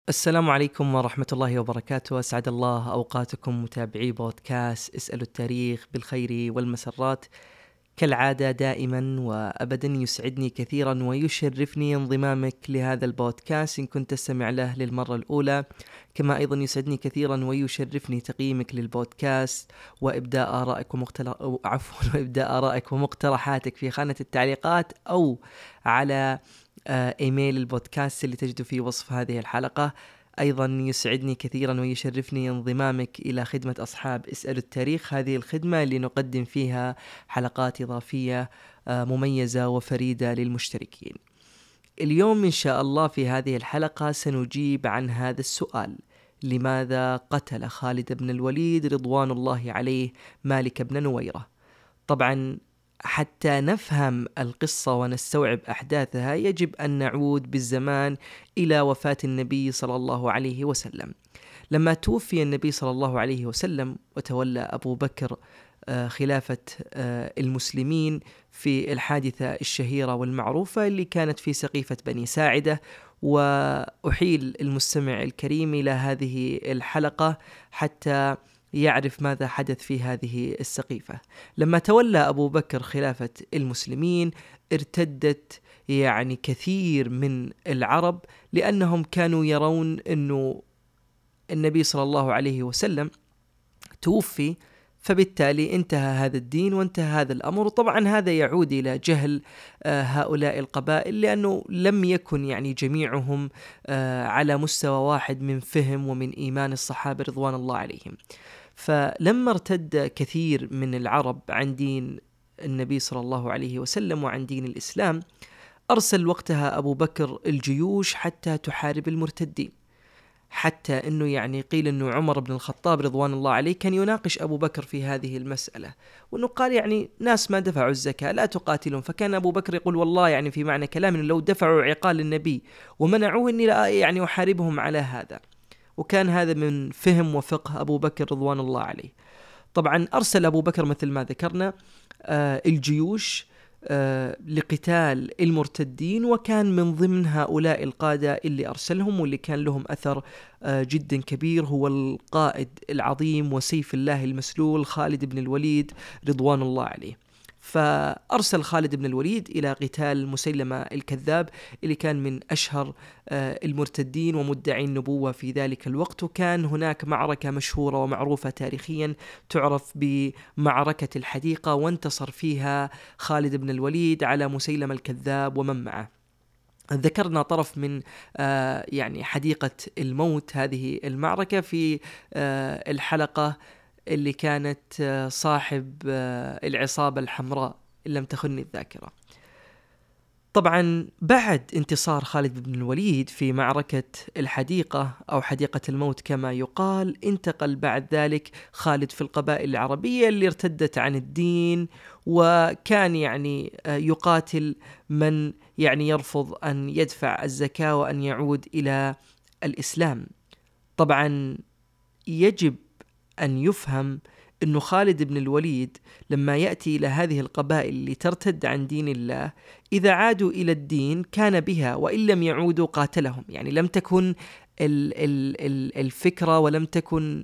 السلام عليكم ورحمة الله وبركاته. أسعد الله أوقاتكم متابعي بودكاست اسألوا التاريخ بالخير والمسرات. كالعادة دائما وأبدا يسعدني كثيرا ويشرفني انضمامك لهذا البودكاست إن كنت تستمع له للمرة الأولى. كما أيضا يسعدني كثيرا ويشرفني تقييمك للبودكاست وإبداء آرائك ومقترحاتك في خانة التعليقات أو على إيميل البودكاست اللي تجد في وصف هذه الحلقة. أيضا يسعدني كثيرا ويشرفني انضمامك إلى خدمة أصحاب اسألوا التاريخ، هذه الخدمة اللي نقدم فيها حلقات إضافية مميزة وفريدة للمشتركين. اليوم إن شاء الله في هذه الحلقة سنجيب عن هذا السؤال: لماذا قتل خالد بن الوليد رضوان الله عليه مالك بن نويرة؟ طبعا حتى نفهم القصة ونستوعب أحداثها يجب أن نعود بالزمان إلى وفاة النبي صلى الله عليه وسلم. لما توفي النبي صلى الله عليه وسلم وتولى أبو بكر خلافة المسلمين في الحادثة الشهيرة والمعروفة اللي كانت في سقيفة بني ساعدة، وأحيل المستمع الكريم إلى هذه الحلقة حتى يعرف ماذا حدث في هذه السقيفة. لما تولى أبو بكر خلافة المسلمين ارتدت كثير من العرب، لأنهم كانوا يرون أنه النبي صلى الله عليه وسلم توفي، فبالتالي انتهى هذا الدين وانتهى هذا الأمر. طبعا هذا يعود إلى جهل هؤلاء القبائل، لأنه لم يكن جميعهم على مستوى واحد من فهم ومن إيمان الصحابة رضوان الله عليهم. فلما ارتد كثير من العرب عن دين النبي صلى الله عليه وسلم وعن دين الإسلام، أرسل وقتها أبو بكر الجيوش حتى تحارب المرتدين، حتى أنه قيل أنه عمر بن الخطاب رضوان الله عليه كان يناقش أبو بكر في هذه المسألة، وأنه قال ناس ما دفعوا الزكاة لا تقاتلون. فكان أبو بكر يقول والله في معنى كلام إنه لو دفعوا عقال النبي ومنعوه إني لا أحاربهم على هذا. وكان هذا من فهم وفقه أبو بكر رضوان الله عليه. طبعا أرسل أبو بكر مثل ما ذكرنا الجيوش لقتال المرتدين، وكان من ضمن هؤلاء القادة اللي أرسلهم واللي كان لهم أثر جدا كبير هو القائد العظيم وسيف الله المسلول خالد بن الوليد رضوان الله عليه. فأرسل خالد بن الوليد إلى قتال مسيلمة الكذاب اللي كان من أشهر المرتدين ومدعي النبوة في ذلك الوقت. وكان هناك معركة مشهورة ومعروفة تاريخيا تعرف بمعركة الحديقة، وانتصر فيها خالد بن الوليد على مسيلمة الكذاب ومن معه. ذكرنا طرف من حديقة الموت، هذه المعركة في الحلقة اللي كانت صاحب العصابة الحمراء إن لم تخني الذاكرة. طبعا بعد انتصار خالد بن الوليد في معركة الحديقة أو حديقة الموت كما يقال، انتقل بعد ذلك خالد في القبائل العربية اللي ارتدت عن الدين، وكان يقاتل من يرفض أن يدفع الزكاة وأن يعود إلى الإسلام. طبعا يجب أن يفهم أنه خالد بن الوليد لما يأتي إلى هذه القبائل اللي ترتد عن دين الله، إذا عادوا إلى الدين كان بها، وإن لم يعودوا قاتلهم. لم تكن الفكرة ولم تكن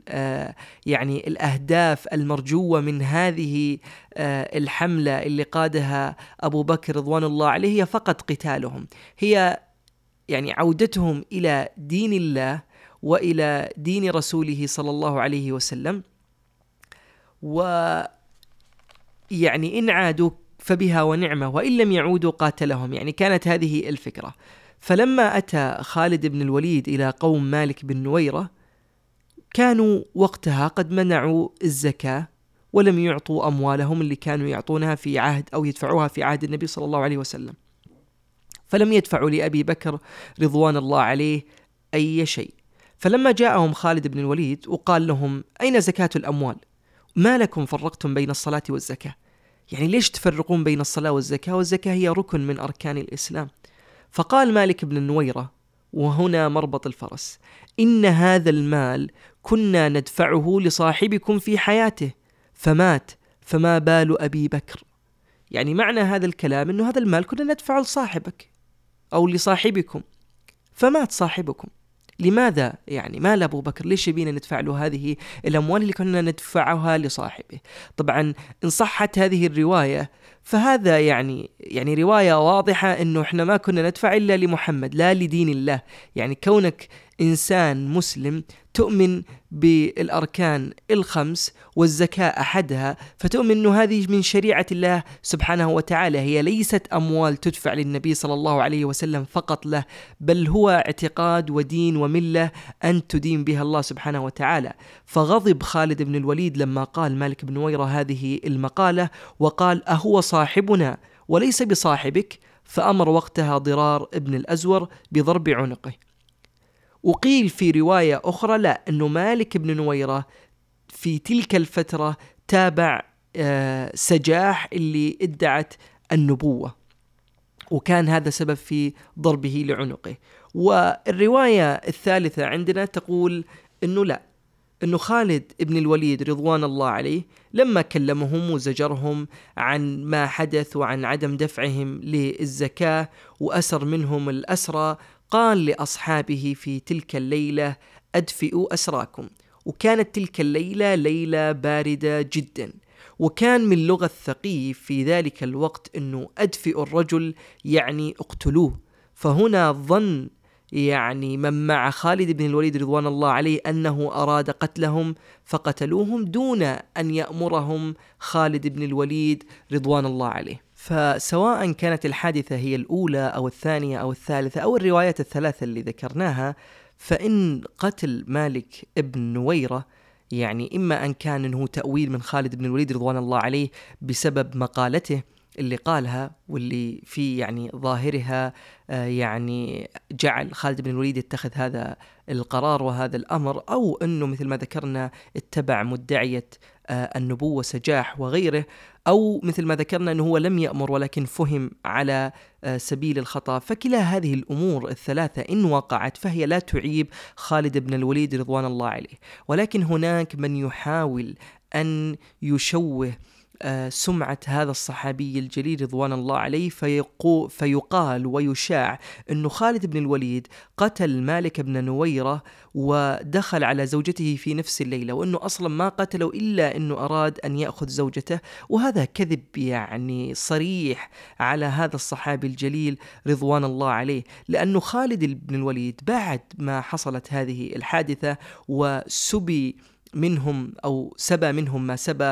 الأهداف المرجوة من هذه الحملة اللي قادها أبو بكر رضوان الله عليه هي فقط قتالهم، هي عودتهم إلى دين الله وإلى دين رسوله صلى الله عليه وسلم. إن عادوا فبها ونعمة، وإن لم يعودوا قاتلهم. كانت هذه الفكرة. فلما أتى خالد بن الوليد إلى قوم مالك بن نويرة، كانوا وقتها قد منعوا الزكاة ولم يعطوا أموالهم اللي كانوا يعطونها في عهد أو يدفعوها في عهد النبي صلى الله عليه وسلم، فلم يدفعوا لأبي بكر رضوان الله عليه أي شيء. فلما جاءهم خالد بن الوليد وقال لهم: أين زكاة الأموال؟ ما لكم فرقتم بين الصلاة والزكاة؟ ليش تفرقون بين الصلاة والزكاة؟ والزكاة هي ركن من أركان الإسلام. فقال مالك بن النويرة، وهنا مربط الفرس: إن هذا المال كنا ندفعه لصاحبكم في حياته فمات، فما بال أبي بكر؟ معنى هذا الكلام أنه هذا المال كنا ندفعه لصاحبك أو لصاحبكم، فمات صاحبكم. لماذا يعني ما أبو بكر ليش يبينا ندفع له هذه الأموال اللي كنا ندفعها لصاحبه؟ طبعا إن صحت هذه الرواية فهذا يعني رواية واضحة إنه إحنا ما كنا ندفع إلا لمحمد لا لدين الله. يعني كونك إنسان مسلم تؤمن بالأركان الخمس والزكاة أحدها، فتؤمن أنه هذه من شريعة الله سبحانه وتعالى، هي ليست أموال تدفع للنبي صلى الله عليه وسلم فقط له، بل هو اعتقاد ودين وملة أن تدين بها الله سبحانه وتعالى. فغضب خالد بن الوليد لما قال مالك بن نويرة هذه المقالة وقال أهو صاحبنا وليس بصاحبك؟ فأمر وقتها ضرار ابن الأزور بضرب عنقه. وقيل في رواية أخرى لا، أنه مالك بن نويرة في تلك الفترة تابع سجاح اللي ادعت النبوة، وكان هذا سبب في ضربه لعنقه. والرواية الثالثة عندنا تقول أنه لا، أنه خالد بن الوليد رضوان الله عليه لما كلمهم وزجرهم عن ما حدث وعن عدم دفعهم للزكاة وأسر منهم الأسرى، قال لأصحابه في تلك الليلة أدفئوا أسراكم. وكانت تلك الليلة ليلة باردة جدا، وكان من لغة الثقيف في ذلك الوقت أنه أدفئوا الرجل يعني اقتلوه. فهنا ظن يعني من مع خالد بن الوليد رضوان الله عليه أنه أراد قتلهم فقتلوهم دون أن يأمرهم خالد بن الوليد رضوان الله عليه. فسواء كانت الحادثة هي الأولى أو الثانية أو الثالثة أو الروايات الثلاثة اللي ذكرناها، فإن قتل مالك ابن نويرة يعني إما أن كان إنه تأويل من خالد بن الوليد رضوان الله عليه بسبب مقالته اللي قالها، واللي في يعني ظاهرها يعني جعل خالد بن الوليد يتخذ هذا القرار وهذا الأمر، أو أنه مثل ما ذكرنا اتبع مدعية النبوة سجاح وغيره، أو مثل ما ذكرنا أنه هو لم يأمر ولكن فهم على سبيل الخطأ. فكلا هذه الأمور الثلاثة إن وقعت فهي لا تعيب خالد بن الوليد رضوان الله عليه، ولكن هناك من يحاول أن يشوه سمعة هذا الصحابي الجليل رضوان الله عليه، فيقال ويشاع أنه خالد بن الوليد قتل مالك بن نويرة ودخل على زوجته في نفس الليلة، وأنه أصلا ما قتله إلا أنه أراد أن يأخذ زوجته. وهذا كذب يعني صريح على هذا الصحابي الجليل رضوان الله عليه، لأنه خالد بن الوليد بعد ما حصلت هذه الحادثة وسبي منهم أو سبى منهم ما سبى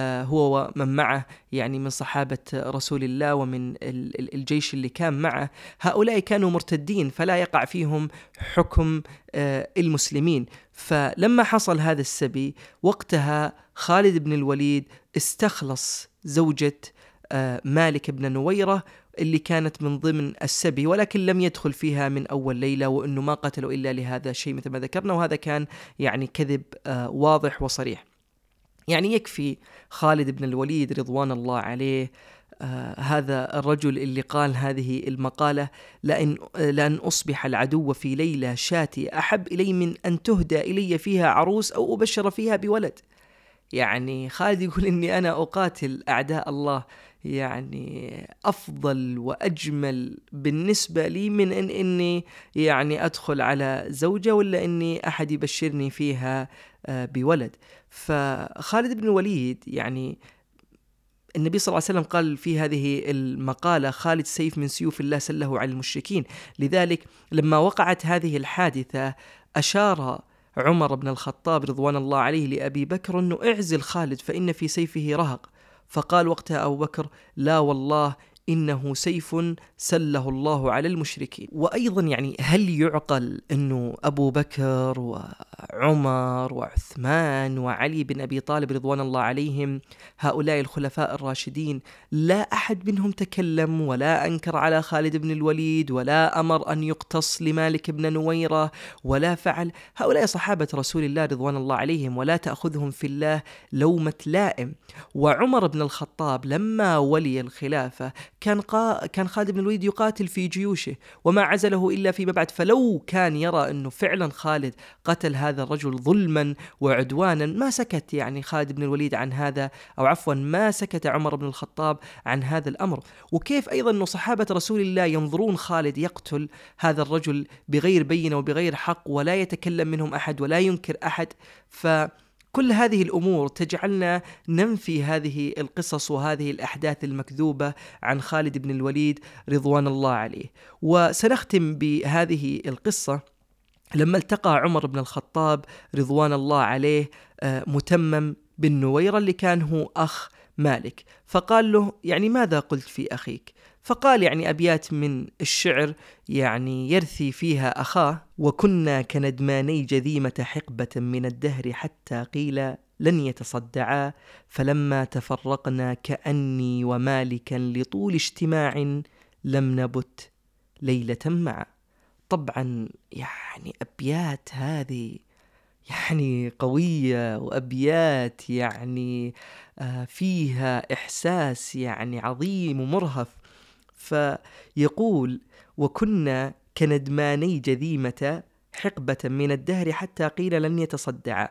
هو ومن معه يعني من صحابة رسول الله ومن الجيش اللي كان معه، هؤلاء كانوا مرتدين فلا يقع فيهم حكم المسلمين. فلما حصل هذا السبي وقتها خالد بن الوليد استخلص زوجة مالك بن نويرة اللي كانت من ضمن السبي، ولكن لم يدخل فيها من أول ليلة، وأنه ما قتلوا إلا لهذا الشيء مثل ما ذكرنا. وهذا كان يعني كذب واضح وصريح. يعني يكفي خالد بن الوليد رضوان الله عليه هذا الرجل اللي قال هذه المقالة: لأن أصبح العدو في ليلة شاتي أحب إلي من أن تهدى إلي فيها عروس أو أبشر فيها بولد. يعني خالد يقول إني أنا أقاتل أعداء الله يعني أفضل وأجمل بالنسبة لي من إني يعني أدخل على زوجة ولا إني أحد يبشرني فيها بولد. فخالد بن الوليد يعني النبي صلى الله عليه وسلم قال في هذه المقالة: خالد سيف من سيوف الله سله على المشركين. لذلك لما وقعت هذه الحادثة أشار عمر بن الخطاب رضوان الله عليه لأبي بكر أنه اعزل خالد فإن في سيفه رهق. فقال وقتها أبو بكر: لا والله إنه سيف سله الله على المشركين. وأيضا يعني هل يعقل أنه أبو بكر وعمر وعثمان وعلي بن أبي طالب رضوان الله عليهم هؤلاء الخلفاء الراشدين لا أحد منهم تكلم ولا أنكر على خالد بن الوليد ولا أمر أن يقتص لمالك بن نويرة ولا فعل؟ هؤلاء صحابة رسول الله رضوان الله عليهم ولا تأخذهم في الله لومة لائم. وعمر بن الخطاب لما ولي الخلافة كان خالد بن الوليد يقاتل في جيوشه وما عزله إلا فيما بعد. فلو كان يرى أنه فعلا خالد قتل هذا الرجل ظلما وعدوانا ما سكت يعني خالد بن الوليد عن هذا، أو عفوا ما سكت عمر بن الخطاب عن هذا الأمر. وكيف أيضا أن صحابة رسول الله ينظرون خالد يقتل هذا الرجل بغير بينة وبغير حق ولا يتكلم منهم أحد ولا ينكر أحد. فكل هذه الأمور تجعلنا ننفي هذه القصص وهذه الأحداث المكذوبة عن خالد بن الوليد رضوان الله عليه. وسنختم بهذه القصة لما التقى عمر بن الخطاب رضوان الله عليه متمم بن نويرة اللي كان هو أخ مالك، فقال له يعني ماذا قلت في أخيك؟ فقال يعني أبيات من الشعر يعني يرثي فيها أخاه: وكنا كندماني جذيمة حقبة من الدهر حتى قيل لن يتصدعا، فلما تفرقنا كأني ومالكا لطول اجتماع لم نبت ليلة معا. طبعا يعني أبيات هذه يعني قوية، وأبيات يعني فيها إحساس يعني عظيم ومرهف. فيقول: وكنا كندماني جذيمة حقبة من الدهر حتى قيل لن يتصدعا.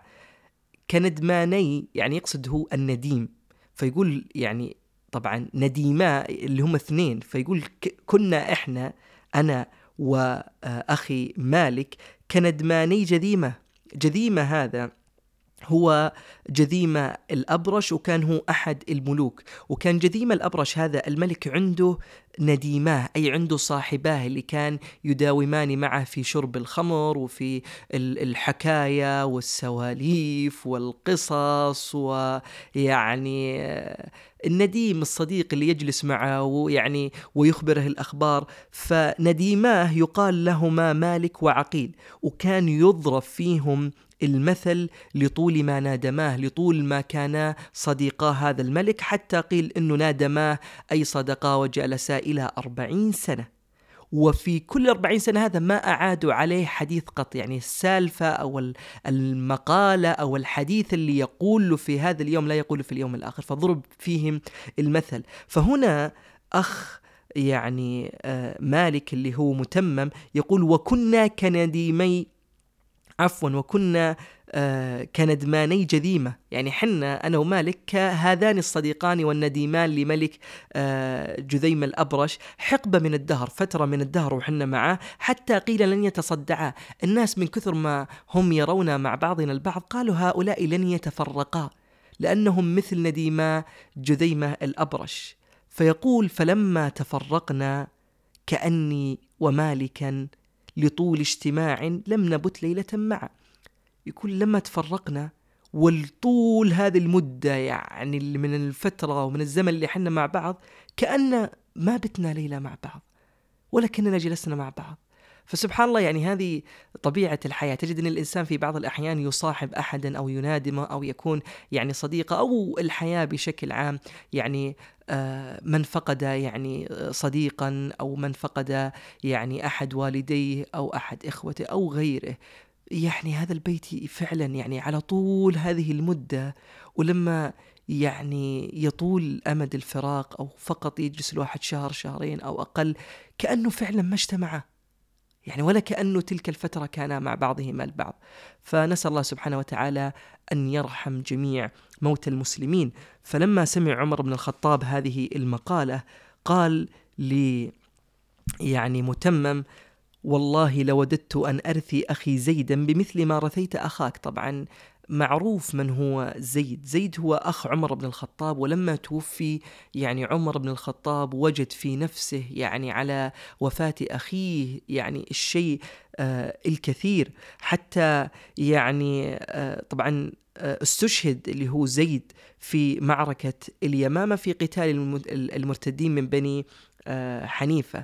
كندماني يعني يقصد هو النديم، فيقول يعني طبعا نديما اللي هم اثنين، فيقول كنا إحنا أنا وأخي مالك كندماني جذيمة. جذيمة هذا هو جذيمة الأبرش، وكان هو أحد الملوك، وكان جذيمة الأبرش هذا الملك عنده نديماه، أي عنده صاحباه اللي كان يداومان معه في شرب الخمر وفي الحكاية والسواليف والقصص، ويعني النديم الصديق اللي يجلس معه ويعني ويخبره الأخبار. فنديماه يقال لهما مالك وعقيل، وكان يضرب فيهم المثل لطول ما نادماه، لطول ما كانا صديقا هذا الملك، حتى قيل أنه نادماه أي صدقا وجلسا إلى 40 سنة، وفي كل 40 سنة هذا ما أعادوا عليه حديث قط. يعني السالفة أو المقالة أو الحديث اللي يقول في هذا اليوم لا يقول في اليوم الآخر، فضرب فيهم المثل. فهنا أخ يعني مالك اللي هو متمم يقول: وكنا وكنا كندماني جذيمة، يعني حنا أنا ومالك كهذان الصديقان والنديمان لملك جذيم الأبرش حقبة من الدهر، فترة من الدهر وحنا معه، حتى قيل لن يتصدعا. الناس من كثر ما هم يرونا مع بعضنا البعض قالوا هؤلاء لن يتفرقا لأنهم مثل نديما جذيم الأبرش. فيقول: فلما تفرقنا كأني ومالكا لطول اجتماع لم نبت ليلة معا. يقول لما تفرقنا والطول هذه المدة يعني من الفترة ومن الزمن اللي حنا مع بعض كأن ما بتنا ليلة مع بعض ولا كأننا جلسنا مع بعض. فسبحان الله، يعني هذه طبيعة الحياة. تجد أن الإنسان في بعض الأحيان يصاحب أحدا أو ينادمه أو يكون يعني صديقة، أو الحياة بشكل عام يعني من فقد يعني صديقا، أو من فقد يعني أحد والديه أو أحد إخوته أو غيره. يعني هذا البيت فعلا يعني على طول هذه المدة، ولما يعني يطول أمد الفراق أو فقط يجلس الواحد شهر شهرين أو أقل كأنه فعلا ما اجتمع، يعني ولا كأنه تلك الفترة كانا مع بعضهما البعض. فنسأل الله سبحانه وتعالى أن يرحم جميع موتى المسلمين. فلما سمع عمر بن الخطاب هذه المقالة قال لي يعني متمم: والله لوددت أن أرثي أخي زيدا بمثل ما رثيت أخاك. طبعا معروف من هو زيد. زيد هو أخ عمر بن الخطاب، ولما توفي يعني عمر بن الخطاب وجد في نفسه يعني على وفاة أخيه يعني الشيء الكثير، حتى يعني طبعا استشهد اللي هو زيد في معركة اليمامة في قتال المرتدين من بني حنيفة.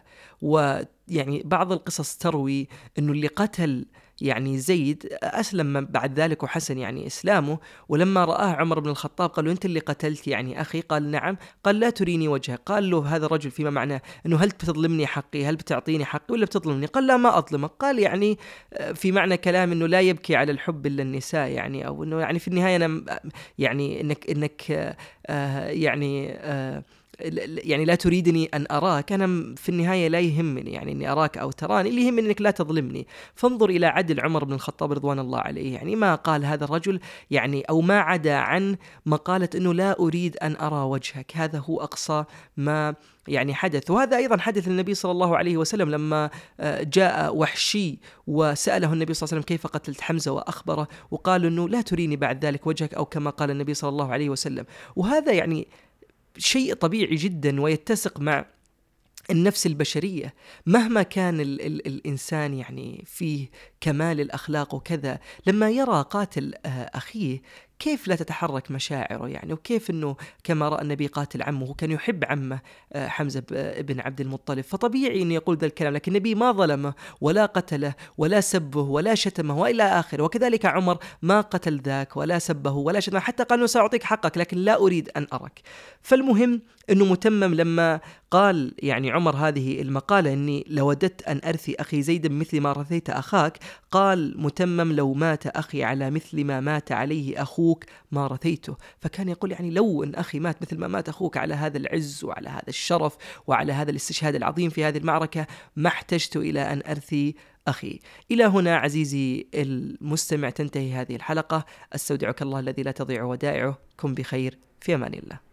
ويعني بعض القصص تروي أنه اللي قتل يعني زيد أسلم بعد ذلك وحسن يعني إسلامه، ولما رآه عمر بن الخطاب قال له: أنت اللي قتلت يعني أخي؟ قال: نعم. قال: لا تريني وجهك. قال له هذا الرجل فيما معناه أنه هل بتظلمني حقي، هل بتعطيني حقي ولا بتظلمني؟ قال: لا، ما أظلمك. قال يعني في معنى كلام أنه لا يبكي على الحب إلا النساء، يعني أو أنه يعني في النهاية أنا يعني إنك يعني يعني لا تريدني أن أراك، أنا في النهاية لا يهمني يعني أني أراك أو تراني، اللي يهمني أنك لا تظلمني. فانظر إلى عدل عمر بن الخطاب رضوان الله عليه، يعني ما قال هذا الرجل يعني أو ما عدا عن مقالة أنه لا أريد أن أرى وجهك، هذا هو أقصى ما يعني حدث. وهذا أيضا حدث النبي صلى الله عليه وسلم لما جاء وحشي وسأله النبي صلى الله عليه وسلم كيف قتلت حمزة وأخبره، وقال أنه لا تريني بعد ذلك وجهك، أو كما قال النبي صلى الله عليه وسلم. وهذا يعني شيء طبيعي جدا ويتسق مع النفس البشرية. مهما كان الإنسان يعني فيه كمال الأخلاق وكذا، لما يرى قاتل أخيه كيف لا تتحرك مشاعره يعني، وكيف أنه كما رأى النبي قاتل عمه، وكان يحب عمه حمزة بن عبد المطلب، فطبيعي أن يقول ذا الكلام. لكن النبي ما ظلمه ولا قتله ولا سبه ولا شتمه وإلى آخره. وكذلك عمر ما قتل ذاك ولا سبه ولا شتمه، حتى قال له سأعطيك حقك لكن لا أريد أن أرك. فالمهم أنه متمم لما قال يعني عمر هذه المقالة أني لوددت أن أرثي أخي زيد مثل ما رثيت أخاك، قال متمم لو مات أخي على مثل ما مات عليه أخوك ما رثيته. فكان يقول يعني لو أن أخي مات مثل ما مات أخوك على هذا العز وعلى هذا الشرف وعلى هذا الاستشهاد العظيم في هذه المعركة، ما احتجت إلى أن أرثي أخي. إلى هنا عزيزي المستمع تنتهي هذه الحلقة. أستودعك الله الذي لا تضيع ودائعه. كن بخير، في أمان الله.